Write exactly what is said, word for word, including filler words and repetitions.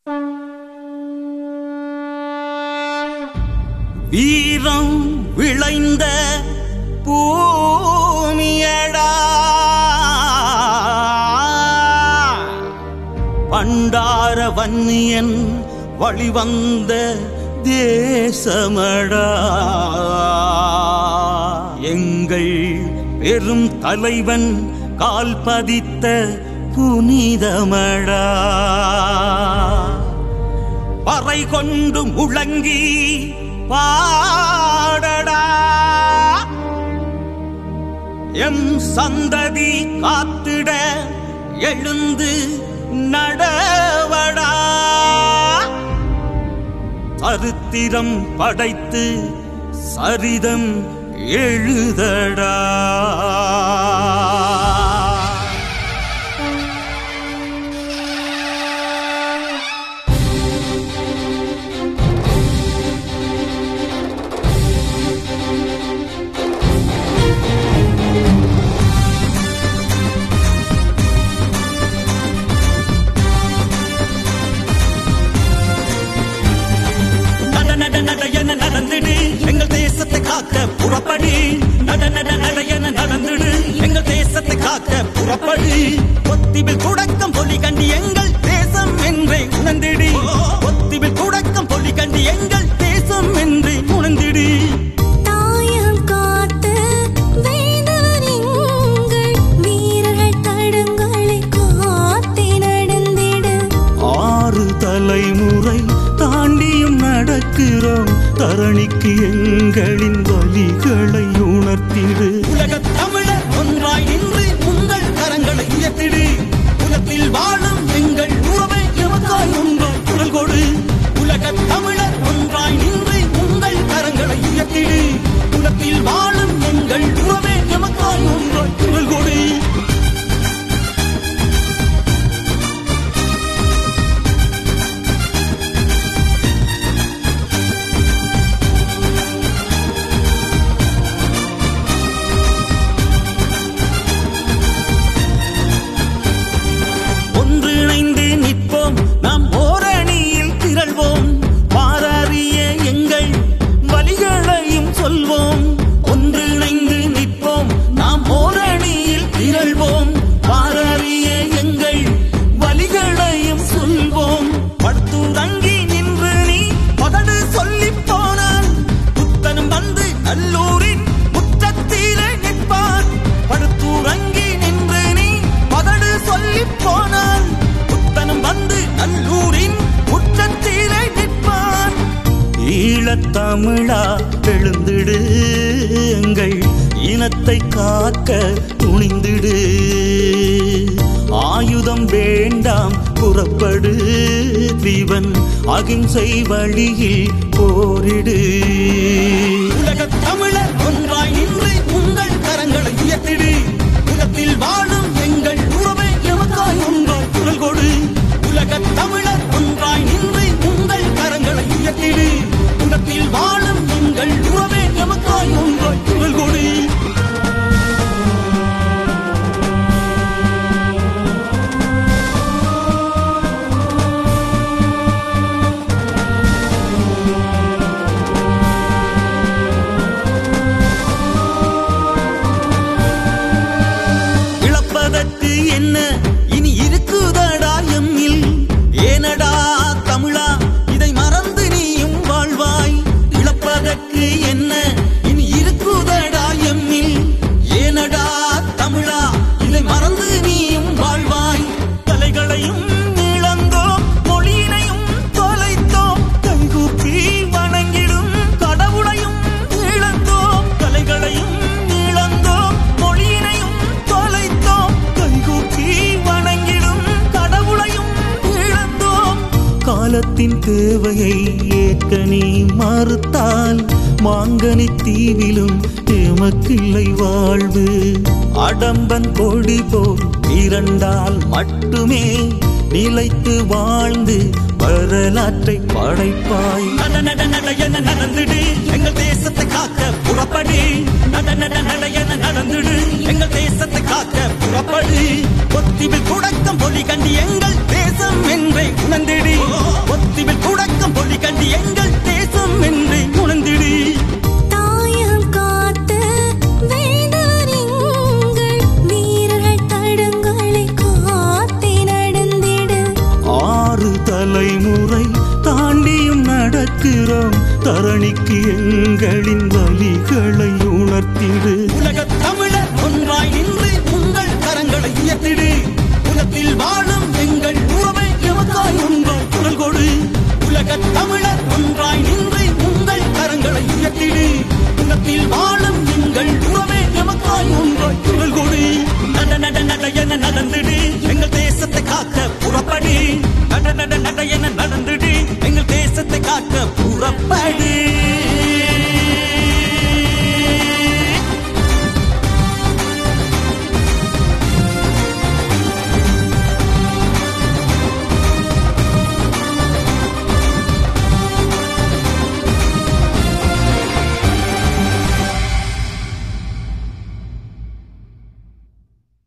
வீரம் விளைந்த பூமியடா பண்டார வன்னியன் வழிவந்த தேசமடா எங்கள் பெரும் தலைவன் கால் பதித்த புனிதமடா பறை கொண்டு முழங்கி பாடடா எம் சந்ததி காத்திட எழுந்து நடவடா சரித்திரம் படைத்து சரிதம் எழுதடா நடந்துடு எங்கள் தேசத்தை காக்க புறப்படு நட நட நடையன நடந்துடு எங்கள் தேசத்தை காக்க புறப்படு ஒத்திவில் குடக்கம் பொலி கண்டி எங்கள் தேசம் என்றே உணர்ந்திடு ஒத்திவில் குடக்கம் பொலி கண்டி எங்கள் தேசம் என்றே உணர்ந்திடு தாயம் காத்து வேந்தவர் எங்கள் வீரர்கள் தடங்களை காத்தி நடந்திடு ஆறு தலைமுறை தாண்டியும் நடக்கிறோம் தரணிக்கு எங்களின் வலிகளை உணர்த்திடு உலகத் தமிழர் ஒன்றாய் நின்று உங்கள் கரங்களை உயர்த்திடு உலகத்தில் வாழும் எங்கள் உறவை எமக்காய் ஒன்றாய் குரல் கொடு உலகத் தமிழர் ஒன்றாய் நின்று உங்கள் கரங்களை உயர்த்திடு உலகத்தில் வாழும் எங்கள் உறவை எமக்காய் ஒன்றாய் குரல் கொடு தமிழா எழுந்திடு எங்கள் இனத்தை காக்க துணிந்திடு ஆயுதம் வேண்டாம் புறப்படு தீவன் அகிம்சை வழியில் போரிடு உலகத் தமிழர் ஒன்றாய் நின்று உங்கள் கரங்களை உயர்த்திடு உலகத்தில் வாழும் எங்கள் உறவை எமக்காய் ஒன்றாய் குரல் கொடு உலகத் தமிழர் ஒன்றாய் நின்று உங்கள் கரங்களை உயர்த்திடு உலகத்தில் வாழும் எங்கள் உறவே எமக்காய் ஒன்றாய் குரல் கொடு இழப்பதற்கு என்ன இனி இருக்குதடா எம்மில் ஏனடா தமிழா இதை மறந்து நீயும் வாழ்வாய் இழப்பதற்கு என்ன இனி இருக்குதடா எம்மில் ஏனடா தமிழா இதை மறந்து நீயும் வாழ்வாய் கலைகளையும் இழந்தோம் மொழியினையும் தொலைத்தோம் கைகூப்பி வணங்கிடும் கடவுளையும் இழந்தோம் கலைகளையும் இழந்தோம் மொழியினையும் தொலைத்தோம் கைகூப்பி வணங்கிடும் கடவுளையும் இழந்தோம் காலத்தின் தேவையை ஏற்க நீ மறுத்தால் மாங்கனி தீவிலும் எமக்கில்லை வாழ்வு அடம்பன் கொடி போல் இரண்டால் மட்டுமே நிலைத்து வாழ்ந்து வரலாற்றை படைப்பாய் நட நட நடையன நடந்துடு எங்கள் தேசத்தை காக்க புறப்படு நட நட நடையன நடந்துடு எங்கள் தேசத்தை காக்க புறப்படு ஒத்திவில் குடக்கம் பொலி கண்டி எங்கள் தேசம் என்றே உணர்ந்திடு தலைமுறை தாண்டியும் நடக்கிறோம். தரணிக்கு எங்களின் வலிகளை உணர்த்திடு. உலகத் தமிழர் ஒன்றாய் நின்று உங்கள் கரங்களை உயர்த்திடு. குலத்தில் வாழும்